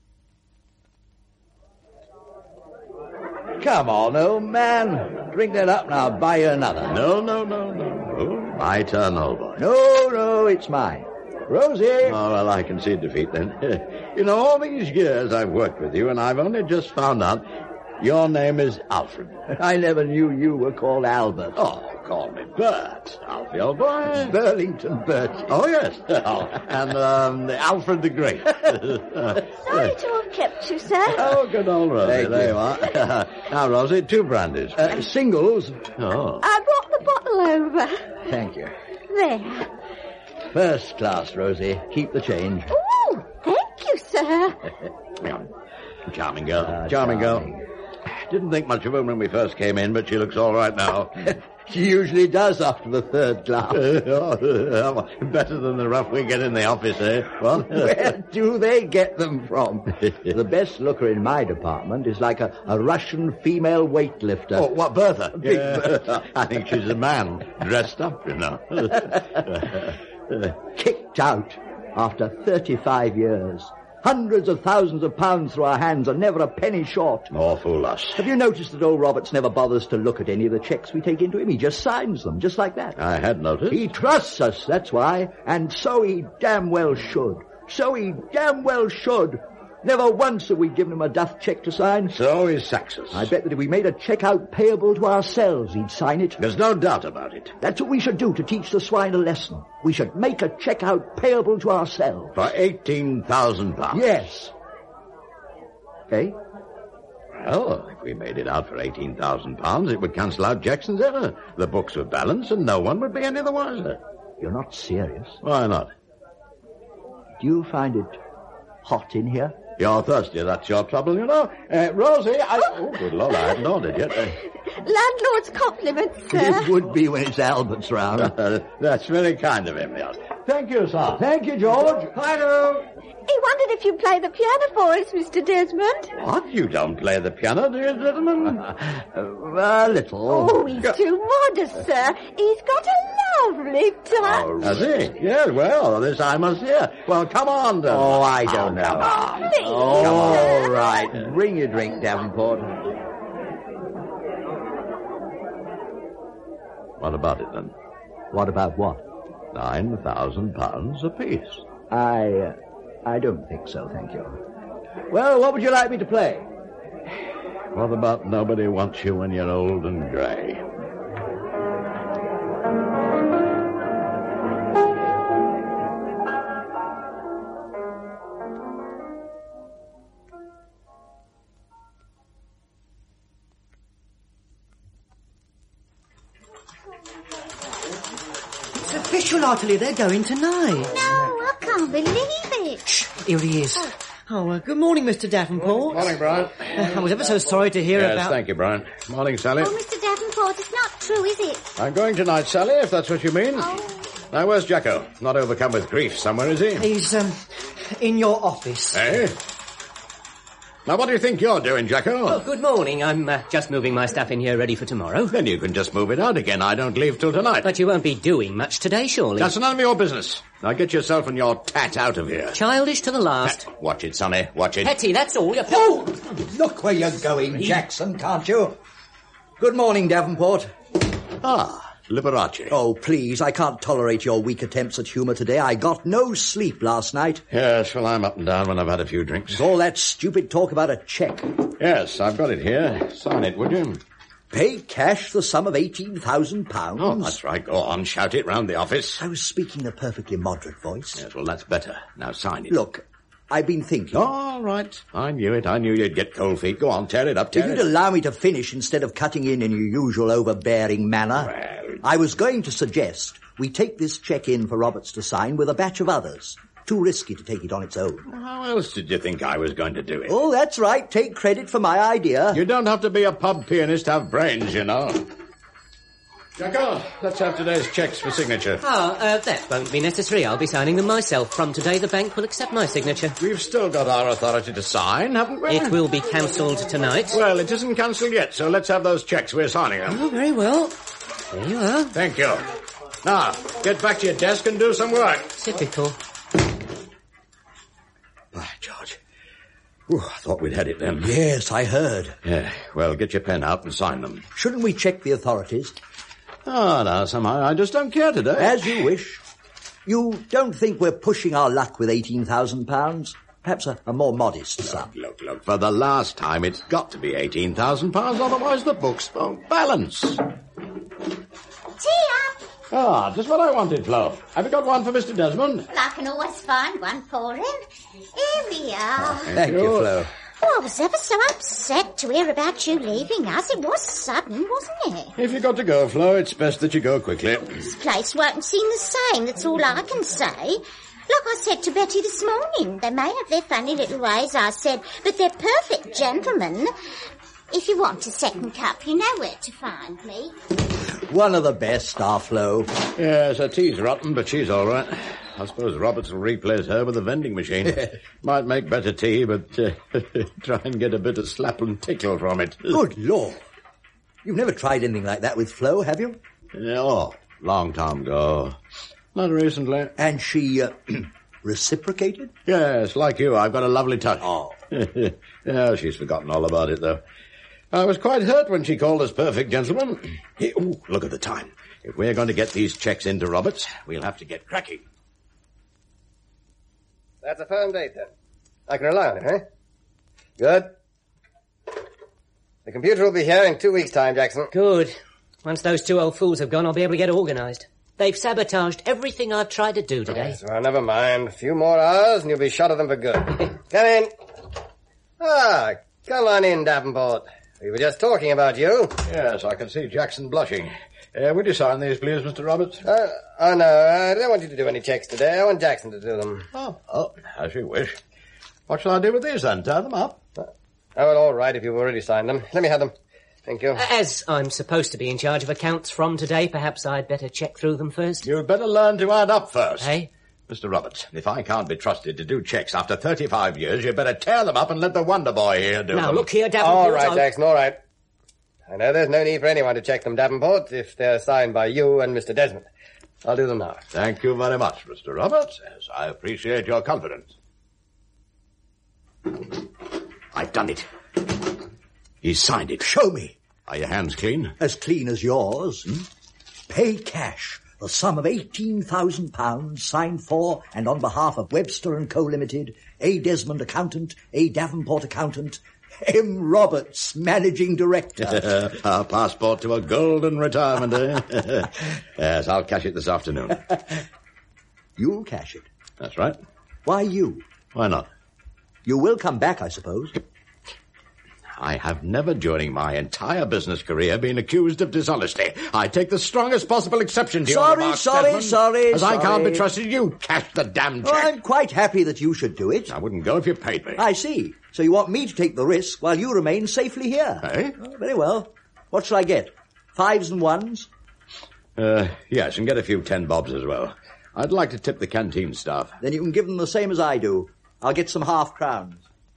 Speaker 8: Come on, old man. Drink that up and I'll buy you another.
Speaker 4: No, no, no, no. Oh, my turn, old boy.
Speaker 8: No, no, it's mine. Rosie!
Speaker 4: Oh, well, I concede defeat then. You know, all these years I've worked with you, and I've only just found out your name is Alfred.
Speaker 8: I never knew you were called Albert.
Speaker 4: Oh, call me Bert, Alfie, old boy.
Speaker 8: Burlington Bert.
Speaker 4: Oh, yes. Oh, and um, Alfred the Great.
Speaker 5: Sorry to have kept you, sir.
Speaker 4: Oh, good old Rosie.
Speaker 8: Thank
Speaker 4: there
Speaker 8: you.
Speaker 4: you are. Now, Rosie, two brandies.
Speaker 8: Uh, singles.
Speaker 4: Oh.
Speaker 5: I brought the bottle over.
Speaker 8: Thank you.
Speaker 5: There.
Speaker 8: First class, Rosie. Keep the change.
Speaker 5: Oh, thank you, sir.
Speaker 4: Charming girl.
Speaker 8: Ah,
Speaker 4: charming,
Speaker 8: charming.
Speaker 4: girl. Didn't think much of her when we first came in, but she looks all right now.
Speaker 8: She usually does after the third class.
Speaker 4: Better than the rough we get in the office, eh? What?
Speaker 8: Where do they get them from? The best looker in my department is like a, a Russian female weightlifter.
Speaker 4: Oh, what, Bertha?
Speaker 8: Big
Speaker 4: Yeah.
Speaker 8: Bertha.
Speaker 4: I think she's a man, dressed up, you know.
Speaker 8: Kicked out after thirty-five years. Hundreds of thousands of pounds through our hands and never a penny short.
Speaker 4: More fool us.
Speaker 8: Have you noticed that old Roberts never bothers to look at any of the cheques we take into him? He just signs them, just like that.
Speaker 4: I had noticed.
Speaker 8: He trusts us, that's why. And so he damn well should. So he damn well should. Never once have we given him a duff cheque to sign.
Speaker 4: So he sacks us.
Speaker 8: I bet that if we made a cheque out payable to ourselves, he'd sign it.
Speaker 4: There's no doubt about it.
Speaker 8: That's what we should do to teach the swine a lesson. We should make a cheque out payable to ourselves.
Speaker 4: For eighteen thousand pounds?
Speaker 8: Yes. Eh?
Speaker 4: Well, if we made it out for eighteen thousand pounds, it would cancel out Jackson's error. The books would balance and no one would be any the wiser.
Speaker 8: You're not serious?
Speaker 4: Why not?
Speaker 8: Do you find it hot in here?
Speaker 4: You're thirsty, that's your trouble, you know. Uh, Rosie, I... Oh, good Lord, I haven't ordered yet. Uh,
Speaker 5: Landlord's compliments, sir.
Speaker 8: It would be when it's Albert's round.
Speaker 4: uh, that's very kind of him, yes. Thank you, sir.
Speaker 8: Thank you, George.
Speaker 10: Righto.
Speaker 5: He wondered if you'd play the piano for us, Mister Desmond.
Speaker 4: What? You don't play the piano, do you, gentlemen?
Speaker 8: uh, a little.
Speaker 5: Oh, he's too modest, sir. He's got a lovely touch.
Speaker 4: Oh, has he? Yes, well, this I must hear. Well, come on, then.
Speaker 8: Oh, I don't know.
Speaker 4: Come on.
Speaker 5: Please,
Speaker 8: Oh,
Speaker 5: sir.
Speaker 8: all right. Bring your drink, Davenport.
Speaker 4: What about it, then?
Speaker 8: What about what?
Speaker 4: Nine thousand pounds apiece.
Speaker 8: I, uh, I don't think so, thank you. Well, what would you like me to play?
Speaker 4: What about Nobody Wants You When You're Old and Grey?
Speaker 3: It's official, Ottilie. They're going tonight.
Speaker 9: No, I can't believe it.
Speaker 3: Here he is. Oh, uh, good morning, Mister Davenport.
Speaker 4: Morning, Brian.
Speaker 3: Uh, I was ever so sorry to hear
Speaker 4: Yes,
Speaker 3: about...
Speaker 4: thank you, Brian. Morning, Sally.
Speaker 9: Oh, Mister Davenport, it's not true, is it?
Speaker 4: I'm going tonight, Sally, if that's what you mean.
Speaker 9: Oh.
Speaker 4: Now, where's Jacko? Not overcome with grief somewhere, is he?
Speaker 3: He's, um, in your office.
Speaker 4: Eh? Now, what do you think you're doing, Jacko?
Speaker 7: Oh, good morning. I'm uh, just moving my stuff in here ready for tomorrow.
Speaker 4: Then you can just move it out again. I don't leave till tonight.
Speaker 7: But you won't be doing much today, surely.
Speaker 4: That's none of your business. Now get yourself and your tat out of here.
Speaker 7: Childish to the last.
Speaker 4: Watch it, Sonny. Watch it.
Speaker 7: Petty, that's all. You're...
Speaker 8: Oh! Look where you're going, Jackson, can't you? Good morning, Davenport.
Speaker 4: Ah, Liberace.
Speaker 8: Oh, please, I can't tolerate your weak attempts at humour today. I got no sleep last night.
Speaker 4: Yes, well, I'm up and down when I've had a few drinks.
Speaker 8: All that stupid talk about a cheque.
Speaker 4: Yes, I've got it here. Sign it, would you?
Speaker 8: Pay cash the sum of eighteen thousand pounds.
Speaker 4: Oh, that's right. Go on, shout it round the office.
Speaker 8: I was speaking in a perfectly moderate voice.
Speaker 4: Yes, well, that's better. Now sign it.
Speaker 8: Look, I've been thinking.
Speaker 4: All right. I knew it. I knew you'd get cold feet. Go on, tear it up, tear
Speaker 8: If
Speaker 4: it
Speaker 8: you'd allow me to finish instead of cutting in in your usual overbearing manner,
Speaker 4: Well...
Speaker 8: I was going to suggest we take this cheque in for Roberts to sign with a batch of others. Too risky to take it on its own.
Speaker 4: How else did you think I was going to do it?
Speaker 8: Oh, that's right. Take credit for my idea.
Speaker 4: You don't have to be a pub pianist to have brains, you know. Jacko, let's have today's cheques for signature.
Speaker 7: Oh, uh, that won't be necessary. I'll be signing them myself. From today, the bank will accept my signature.
Speaker 4: We've still got our authority to sign, haven't we?
Speaker 7: It will be cancelled tonight.
Speaker 4: Well, it isn't cancelled yet, so let's have those cheques. We're signing them.
Speaker 7: Oh, very well. There you are.
Speaker 4: Thank you. Now, get back to your desk and do some work.
Speaker 7: Typical.
Speaker 4: By George. Ooh, I thought we'd had it then.
Speaker 8: Yes, I heard.
Speaker 4: Yeah, well, get your pen out and sign them.
Speaker 8: Shouldn't we check the authorities?
Speaker 4: Oh, no, somehow I just don't care today.
Speaker 8: As you wish. You don't think we're pushing our luck with eighteen thousand pounds? Perhaps a, a more modest sum.
Speaker 4: Look, look, for the last time, it's got to be eighteen thousand pounds, otherwise the books won't balance.
Speaker 9: Tea up!
Speaker 4: Ah, just what I wanted, Flo. Have you got one for Mister Desmond?
Speaker 9: Well, I can always find one for him. Here we are.
Speaker 8: Thank you, Flo.
Speaker 9: Oh, I was ever so upset to hear about you leaving us. It was sudden, wasn't it?
Speaker 4: If you've got to go, Flo, it's best that you go quickly.
Speaker 9: This place won't seem the same, that's all I can say. Like I said to Betty this morning, they may have their funny little ways, I said, but they're perfect gentlemen. If you want a second cup, you know where to find me.
Speaker 8: One of the best, our Flo.
Speaker 4: Yes, her tea's rotten, but she's all right. I suppose Roberts will replace her with a vending machine. Might make better tea, but uh, try and get a bit of slap and tickle from it.
Speaker 8: Good Lord. You've never tried anything like that with Flo, have you?
Speaker 4: Oh, long time ago. Not recently.
Speaker 8: And she uh, Reciprocated?
Speaker 4: Yes, like you, I've got a lovely touch. Oh. Yeah, she's forgotten all about it, though. I was quite hurt when she called us perfect gentlemen. Here, ooh, look at the time. If we're going to get these checks into Roberts, we'll have to get cracking.
Speaker 2: That's a firm date, then. I can rely on it, eh? Good. The computer will be here in two weeks' time, Jackson.
Speaker 7: Good. Once those two old fools have gone, I'll be able to get organised. They've sabotaged everything I've tried to do today.
Speaker 2: Yes, well, never mind. A few more hours and you'll be shut of them for good. Come in. Ah, come on in, Davenport. We were just talking about you.
Speaker 4: Yes, I can see Jackson blushing. Uh, would you sign these, please, Mister Roberts?
Speaker 2: Uh, oh, no, I don't want you to do any checks today. I want Jackson to do them.
Speaker 4: Oh, oh, as you wish. What shall I do with these, then? Tie them up?
Speaker 2: Oh, well, all right, if you've already signed them. Let me have them. Thank you.
Speaker 7: As I'm supposed to be in charge of accounts from today, perhaps I'd better check through them first.
Speaker 4: You'd better learn to add up first.
Speaker 7: Hey?
Speaker 4: Mister Roberts, if I can't be trusted to do checks after thirty-five years, you'd better tear them up and let the Wonder Boy here do
Speaker 7: now,
Speaker 4: them.
Speaker 7: Now, look here, Davenport.
Speaker 2: All right,
Speaker 7: I'll...
Speaker 2: Jackson, all right. I know there's no need for anyone to check them, Davenport, if they're signed by you and Mister Desmond. I'll do them now.
Speaker 4: Thank you very much, Mister Roberts, as I appreciate your confidence. I've done it. He's signed it.
Speaker 8: Show me.
Speaker 4: Are your hands clean?
Speaker 8: As clean as yours. Hmm? Pay cash. The sum of eighteen thousand pounds signed for and on behalf of Webster and Co. Limited, A. Desmond Accountant, A. Davenport Accountant, M. Roberts, Managing Director.
Speaker 4: Our passport to a golden retirement, eh? Yes, I'll cash it this afternoon.
Speaker 8: You'll cash it?
Speaker 4: That's right.
Speaker 8: Why you?
Speaker 4: Why not?
Speaker 8: You will come back, I suppose.
Speaker 4: I have never during my entire business career been accused of dishonesty. I take the strongest possible exception to
Speaker 8: sorry,
Speaker 4: your remarks,
Speaker 8: Sorry,
Speaker 4: Desmond,
Speaker 8: sorry,
Speaker 4: As
Speaker 8: sorry.
Speaker 4: I can't be trusted, you cash the damn check.
Speaker 8: Oh, I'm quite happy that you should do it.
Speaker 4: I wouldn't go if you paid me.
Speaker 8: I see. So you want me to take the risk while you remain safely here?
Speaker 4: Eh?
Speaker 8: Oh, very well. What shall I get? Fives and ones?
Speaker 4: Uh, yes, and get a few ten bobs as well. I'd like to tip the canteen staff.
Speaker 8: Then you can give them the same as I do. I'll get some half crowns.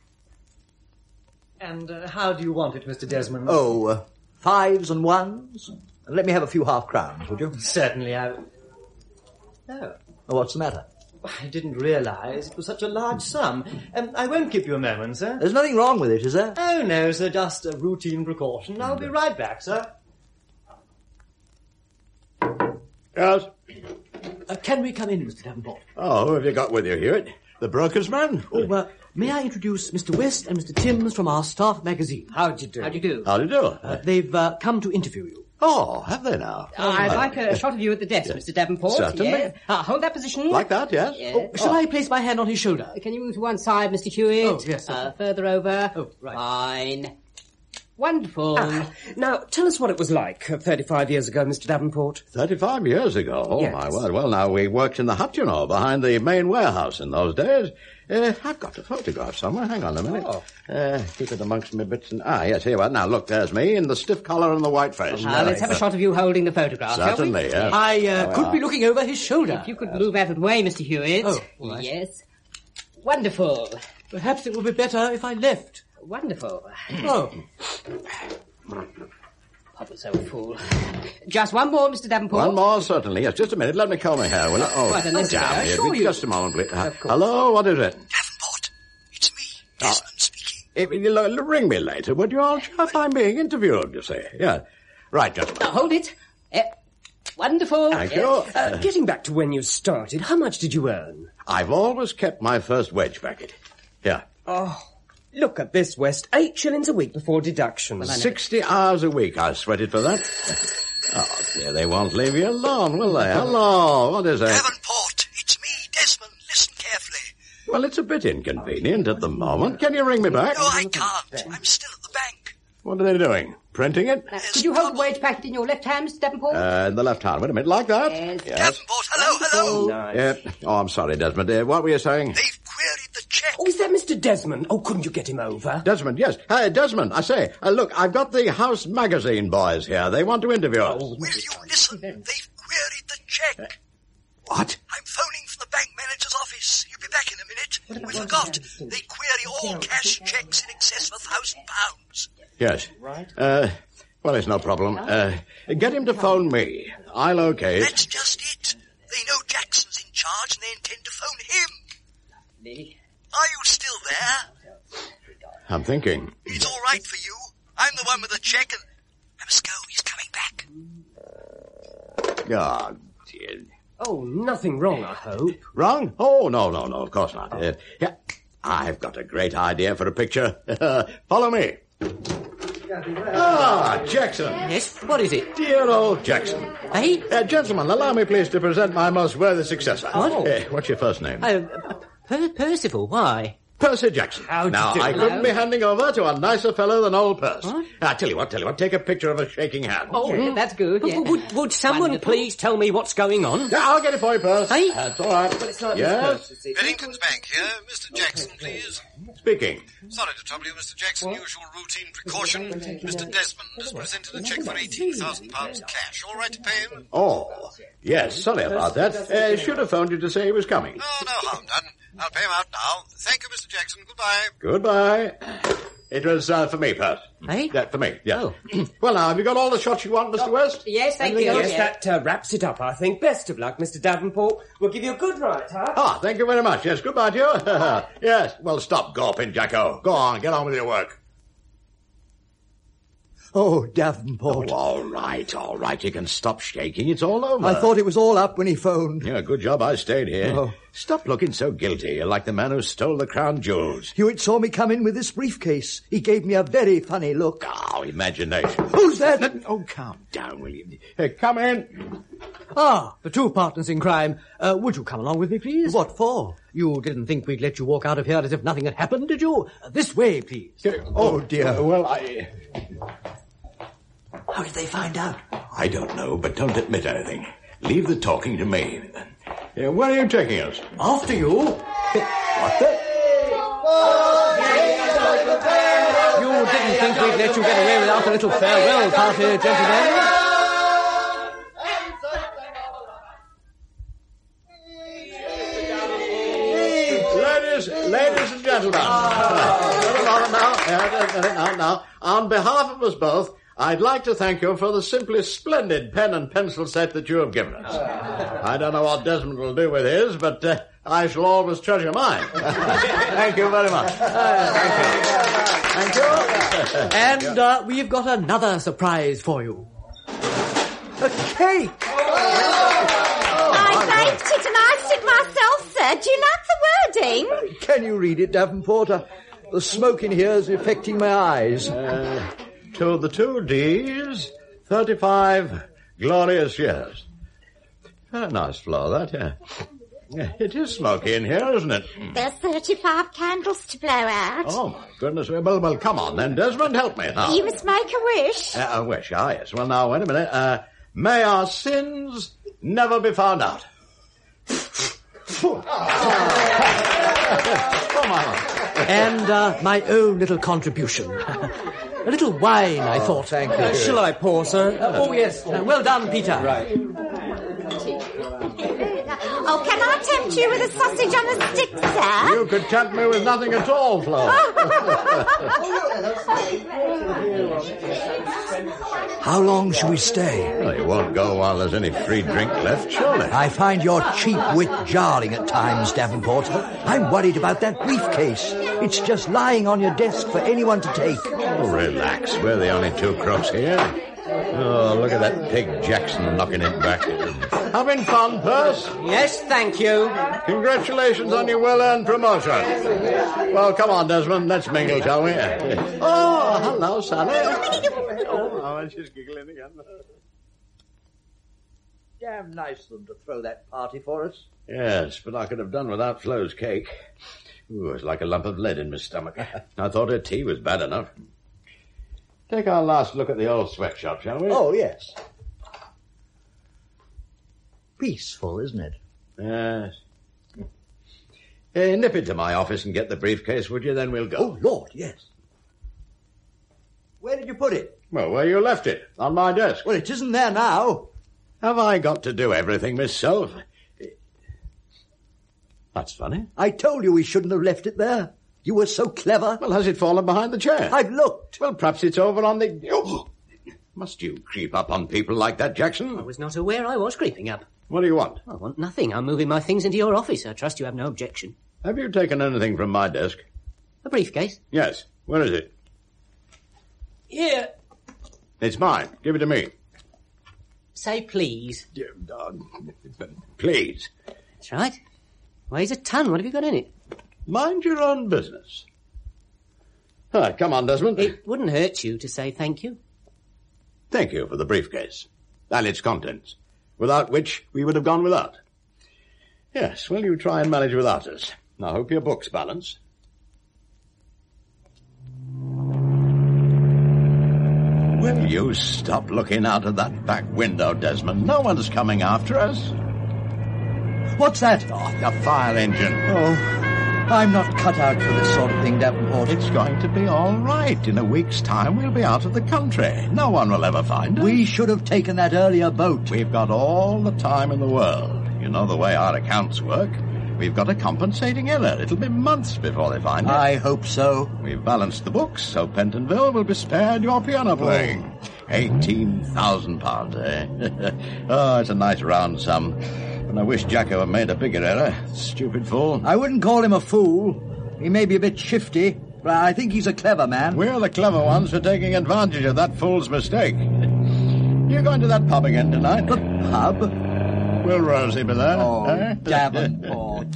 Speaker 3: And uh, how do you want it, Mister Desmond?
Speaker 8: Oh, uh, fives and ones? And let me have a few half crowns, would you?
Speaker 3: Certainly, I... Oh.
Speaker 8: Oh, what's the matter?
Speaker 3: I didn't realise it was such a large sum. Um, I won't keep you a moment, sir.
Speaker 8: There's nothing wrong with it, is there?
Speaker 3: Oh, no, sir, just a routine precaution. I'll be right back, sir.
Speaker 4: Yes?
Speaker 10: Uh, can we come in, Mister Davenport?
Speaker 4: Oh, who have you got with you, Hewitt? The broker's man?
Speaker 10: Oh, uh, may I introduce Mister West and Mister Timms from our staff magazine?
Speaker 6: How'd you do?
Speaker 7: How'd you do?
Speaker 4: How do you do?
Speaker 10: Uh, they've uh, come to interview you.
Speaker 4: Oh, have they now?
Speaker 7: Uh, I'd like a shot of you at the desk,
Speaker 4: Yes.
Speaker 7: Mister Davenport.
Speaker 4: Certainly.
Speaker 7: Yes. Uh, hold that position.
Speaker 4: Like that, yes?
Speaker 7: Yes.
Speaker 10: Oh, shall I place my hand on his shoulder?
Speaker 7: Can you move to one side, Mister Hewitt?
Speaker 10: Oh, yes, sir.
Speaker 7: Uh, further over.
Speaker 10: Oh, right.
Speaker 7: Fine. Wonderful.
Speaker 6: Ah, now, tell us what it was like uh, thirty-five years ago, Mister Davenport.
Speaker 4: Thirty-five years ago? Oh,
Speaker 6: Yes.
Speaker 4: my word. Well, now, we worked in the hut, you know, behind the main warehouse in those days. Uh, I've got a photograph somewhere. Hang on a minute.
Speaker 6: Oh.
Speaker 4: Uh, keep it amongst my bits and... Ah, yes, here we are. Now, look, there's me in the stiff collar and the white face.
Speaker 7: Uh, let's have a shot of you holding the photograph, shall we?
Speaker 4: Certainly, yes.
Speaker 10: I uh,
Speaker 4: Oh,
Speaker 10: could
Speaker 4: yeah.
Speaker 10: be looking over his shoulder.
Speaker 7: If you could move out of the way, Mister Hewitt.
Speaker 10: Oh, all right.
Speaker 7: Yes. Wonderful.
Speaker 10: Perhaps it would be better if I left.
Speaker 7: Wonderful.
Speaker 10: Oh,
Speaker 7: Papa's old fool. Just one more, Mister Davenport.
Speaker 4: One more, certainly. Yes, just a minute. Let me comb my hair, will you? Oh,
Speaker 7: Quite unnecessary,
Speaker 4: down
Speaker 7: I
Speaker 4: here.
Speaker 7: assure you.
Speaker 4: Just a moment, please. Uh,
Speaker 7: Of course.
Speaker 4: hello, what is it?
Speaker 8: Davenport, it's me, Desmond speaking.
Speaker 4: If you l- l- ring me later, would you, old chap? I'm being interviewed, you see. Yeah. Right,
Speaker 7: Now,
Speaker 4: gentlemen.
Speaker 7: hold it. Eh, wonderful.
Speaker 4: Thank
Speaker 7: Yes.
Speaker 4: you.
Speaker 6: Uh, getting back to when you started, how much did you earn?
Speaker 4: I've always kept my first wedge packet. Yeah.
Speaker 6: Oh, look at this, West. Eight shillings a week before deductions.
Speaker 4: Sixty hours a week I sweated for that. Oh, dear, they won't leave you alone, will they? Hello, what is it?
Speaker 8: Davenport, it's me, Desmond. Listen carefully.
Speaker 4: Well, it's a bit inconvenient at the moment. Can you ring me back?
Speaker 8: No, I can't. I'm still at the bank.
Speaker 4: What are they doing? Printing it?
Speaker 7: Now, could you hold the wage packet in your left hand, Mister Davenport?
Speaker 4: Uh, in the left hand. Wait a minute, like that?
Speaker 7: Yes.
Speaker 8: Davenport, hello, hello.
Speaker 6: Nice.
Speaker 4: Yeah. Oh, I'm sorry, Desmond. Uh, what were you saying?
Speaker 8: They've queried the check.
Speaker 6: Oh, is that Mister Desmond? Oh, couldn't you get him over?
Speaker 4: Desmond, yes. Hey, Desmond, I say, uh, look, I've got the House Magazine boys here. They want to interview us.
Speaker 8: Will you listen? They've queried the check.
Speaker 4: What?
Speaker 8: I'm phoning from the bank manager's office. You'll be back in a minute. We forgot. They query all cash checks in excess of a thousand pounds.
Speaker 4: Yes. Uh, well, it's no problem. Uh, get him to phone me. I'll okay it.
Speaker 8: That's just it. They know Jackson's in charge and they intend to phone him. Are you still there?
Speaker 4: I'm thinking.
Speaker 8: It's all right for you. I'm the one with the check and... I must go. He's coming back.
Speaker 4: Oh, dear.
Speaker 6: Oh, nothing wrong, I hope.
Speaker 4: Wrong? Oh, no, no, no, of course not. Uh, yeah, I've got a great idea for a picture. Follow me. Ah, Jackson.
Speaker 7: Yes, what is it?
Speaker 4: Dear old Jackson.
Speaker 7: Hey?
Speaker 4: Uh, gentlemen, allow me please to present my most worthy successor.
Speaker 7: What?
Speaker 4: Uh, what's your first name?
Speaker 7: Oh, per- Percival, why?
Speaker 4: Percy Jackson.
Speaker 7: How do
Speaker 4: now,
Speaker 7: you
Speaker 4: I
Speaker 7: do?
Speaker 4: couldn't be handing over to a nicer fellow than old Perce.
Speaker 7: What?
Speaker 4: Ah, tell you what, tell you what, take a picture of a shaking hand.
Speaker 7: Oh,
Speaker 3: Yeah, that's good, yeah.
Speaker 7: Would, would, would someone please tell me what's going on?
Speaker 4: Yeah, I'll get it for you, Perce.
Speaker 7: Hey?
Speaker 4: That's all right.
Speaker 6: But it's not
Speaker 4: Yes?
Speaker 6: Miss Perce,
Speaker 8: Bennington's Bank here. Mister Jackson, please.
Speaker 4: Speaking.
Speaker 8: Sorry to trouble you, Mister Jackson. Usual routine precaution. Mister Desmond has presented a cheque for eighteen thousand pounds cash. All right to pay him?
Speaker 4: Oh, yes, sorry about that. Uh, should have phoned you to say he was coming.
Speaker 8: Oh, no harm done. I'll pay him out now. Thank you, Mister Jackson. Goodbye.
Speaker 4: Goodbye. It was uh, for me, Perce.
Speaker 7: Hey?
Speaker 4: Yeah, for me, yeah.
Speaker 7: Oh.
Speaker 4: Well, now, have you got all the shots you want, Mister West?
Speaker 3: Yes, thank
Speaker 4: Anything
Speaker 3: you.
Speaker 4: else?
Speaker 6: Yes, that uh, wraps it up, I think. Best of luck, Mister Davenport. We'll give you a good ride, huh?
Speaker 4: Ah, thank you very much. Yes, goodbye to you. Yes, well, stop gawping, Jacko. Go on, get on with your work.
Speaker 11: Oh, Davenport.
Speaker 4: Oh, all right, all right. You can stop shaking. It's all over.
Speaker 11: I thought it was all up when he phoned.
Speaker 4: Yeah, good job I stayed here.
Speaker 11: Oh.
Speaker 4: Stop looking so guilty. You're like the man who stole the crown jewels.
Speaker 11: Hewitt saw me come in with this briefcase. He gave me a very funny look.
Speaker 4: Oh, imagination.
Speaker 11: Who's that?
Speaker 4: Oh, calm down, will you? Hey, come in.
Speaker 10: Ah, the two partners in crime. Uh, would you come along with me, please?
Speaker 11: What for?
Speaker 10: You didn't think we'd let you walk out of here as if nothing had happened, did you? Uh, this way, please.
Speaker 11: Oh, dear.
Speaker 4: Well, I...
Speaker 11: How did they find out?
Speaker 4: I don't know, but don't admit anything. Leave the talking to me. Uh, where are you taking us?
Speaker 11: After you?
Speaker 4: What the...
Speaker 10: You didn't think we'd let you get away without a little farewell party, gentlemen?
Speaker 4: Ladies, ladies and gentlemen. Uh, now, now, now, now, now, on behalf of us both, I'd like to thank you for the simply splendid pen and pencil set that you have given us. I don't know what Desmond will do with his, but uh, I shall always treasure mine. Thank you very much. Uh, thank you. Thank you.
Speaker 10: And uh, we've got another surprise for you.
Speaker 11: A cake!
Speaker 9: I baked it and iced it myself, sir. Do you like the wording?
Speaker 11: Can you read it, Davenport? Uh, the smoke in here is affecting my eyes.
Speaker 4: Uh, to the two D's, thirty-five glorious years. Very nice floor, that, yeah. Yeah, it is smoky in here, isn't it?
Speaker 9: There's thirty-five candles to blow out.
Speaker 4: Oh, my goodness. Well, well, come on then, Desmond, help me now.
Speaker 9: You must make a wish.
Speaker 4: Uh, a wish, ah, yes. Well, now, wait a minute. Uh, may our sins never be found out. Come on.
Speaker 10: And uh, my own little contribution. A little wine, I thought.
Speaker 11: Thank you.
Speaker 6: Uh, shall I pour, sir?
Speaker 10: Uh, oh, yes. Uh, well done, Peter.
Speaker 6: Right.
Speaker 9: Oh, can I tempt you with a sausage on a stick, sir?
Speaker 4: You could tempt me with nothing at all, Flo.
Speaker 11: How long shall we stay?
Speaker 4: Well, you won't go while there's any free drink left, surely.
Speaker 11: I find your cheap wit jarring at times, Davenport. I'm worried about that briefcase. It's just lying on your desk for anyone to take.
Speaker 4: Oh, relax. We're the only two crooks here. Oh, look at that pig Jackson knocking it back. Having fun, Perce?
Speaker 3: Yes, thank you.
Speaker 4: Congratulations on your well-earned promotion. Well, come on, Desmond. Let's mingle, shall we? Oh, hello, Sally. Oh, she's giggling again.
Speaker 11: Damn nice of them to throw that party for us.
Speaker 4: Yes, but I could have done without Flo's cake. Ooh, it was like a lump of lead in my stomach. I thought her tea was bad enough. Take our last look at the old sweatshop, shall we?
Speaker 11: Oh, yes. Peaceful, isn't it?
Speaker 4: Yes. Uh, nip into my office and get the briefcase, would you? Then we'll go.
Speaker 11: Oh, Lord, yes. Where did you put it?
Speaker 4: Well, where you left it. On my desk.
Speaker 11: Well, it isn't there now.
Speaker 4: Have I got to do everything myself? That's funny.
Speaker 11: I told you we shouldn't have left it there. You were so clever.
Speaker 4: Well, has it fallen behind the chair?
Speaker 11: I've looked.
Speaker 4: Well, perhaps it's over on the... Oh. Must you creep up on people like that, Jackson?
Speaker 7: I was not aware I was creeping up.
Speaker 4: What do you want?
Speaker 7: I want nothing. I'm moving my things into your office. I trust you have no objection.
Speaker 4: Have you taken anything from my desk?
Speaker 7: A briefcase?
Speaker 4: Yes. Where is it?
Speaker 7: Here.
Speaker 4: It's mine. Give it to me.
Speaker 7: Say please.
Speaker 4: Uh, please.
Speaker 7: That's right. Weighs a ton. What have you got in it?
Speaker 4: Mind your own business. All right, come on, Desmond.
Speaker 7: It wouldn't hurt you to say thank you.
Speaker 4: Thank you for the briefcase and its contents, without which we would have gone without. Yes, well, you try and manage without us. I hope your books balance. Will you stop looking out of that back window, Desmond? No one's coming after us.
Speaker 11: What's that?
Speaker 4: Oh, the fire engine.
Speaker 11: Oh, I'm not cut out for this sort of thing, Davenport.
Speaker 4: It's going to be all right. In a week's time, we'll be out of the country. No one will ever find us.
Speaker 11: We should have taken that earlier boat.
Speaker 4: We've got all the time in the world. You know the way our accounts work. We've got a compensating error. It'll be months before they find it.
Speaker 11: I hope so.
Speaker 4: We've balanced the books, so Pentonville will be spared your piano playing. Oh. Eighteen thousand pounds, eh? Oh, it's a nice round sum. And I wish Jacko had made a bigger error. Stupid fool.
Speaker 11: I wouldn't call him a fool. He may be a bit shifty, but I think he's a clever man.
Speaker 4: We're the clever ones for taking advantage of that fool's mistake. You going to that pub again tonight?
Speaker 11: The pub?
Speaker 4: Will Rosie be there?
Speaker 11: Oh,
Speaker 4: eh?
Speaker 11: Davenport.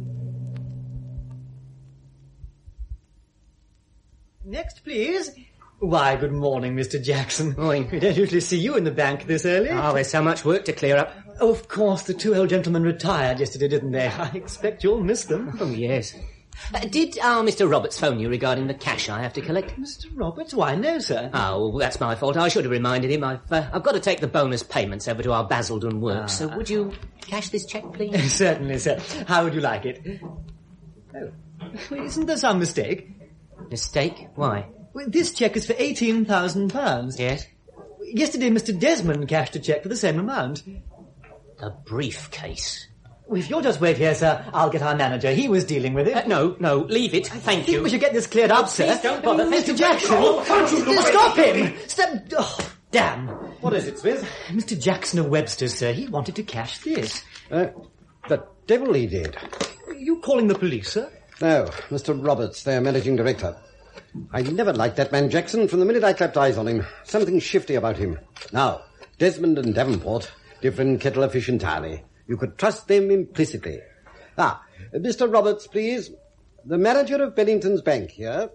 Speaker 3: Next, please. Why, good morning, Mister Jackson.
Speaker 7: Morning.
Speaker 3: We don't usually see you in the bank this early.
Speaker 7: Oh, there's so much work to clear up.
Speaker 3: Oh, of course, the two old gentlemen retired yesterday, didn't they? I expect you'll miss them.
Speaker 7: Oh, yes. Uh, did our Mister Roberts phone you regarding the cash I have to collect?
Speaker 3: Mister Roberts? Why, no, sir.
Speaker 7: Oh, well, that's my fault. I should have reminded him. I've uh, I've got to take the bonus payments over to our Basildon works.
Speaker 3: Ah.
Speaker 7: So would you cash this cheque, please?
Speaker 3: Certainly, sir. How would you like it? Oh, well, isn't there some mistake?
Speaker 7: Mistake? Why?
Speaker 3: Well, this cheque is for eighteen thousand pounds.
Speaker 7: Yes?
Speaker 3: Yesterday, Mister Desmond cashed a cheque for the same amount.
Speaker 7: The briefcase.
Speaker 3: Well, if you'll just wait here, sir, I'll get our manager. He was dealing with it.
Speaker 7: Uh, no, no, leave it. Thank
Speaker 3: I think
Speaker 7: you.
Speaker 3: we should get this cleared up,
Speaker 7: Oh,
Speaker 3: sir.
Speaker 7: please don't bother.
Speaker 3: Mister
Speaker 7: Thank you.
Speaker 3: Jackson!
Speaker 7: Oh, can't you look
Speaker 3: Stop
Speaker 7: at
Speaker 3: him! Stop... Oh, damn.
Speaker 6: What is it, Smith?
Speaker 3: Mister Jackson of Webster's, sir. He wanted to cash this.
Speaker 2: Uh, the devil he did.
Speaker 3: Are you calling the police, sir?
Speaker 2: No, Mister Roberts, their managing director. I never liked that man Jackson from the minute I clapped eyes on him. Something shifty about him. Now, Desmond and Davenport, different kettle of fish entirely. You could trust them implicitly. Ah, Mister Roberts, please. The manager of Bennington's Bank here.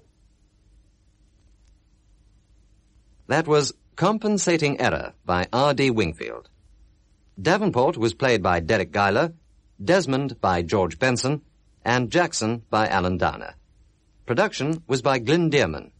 Speaker 1: That was Compensating Error by R D Wingfield. Davenport was played by Derek Guyler, Desmond by George Benson, and Jackson by Alan Downer. Production was by Glyn Dearman.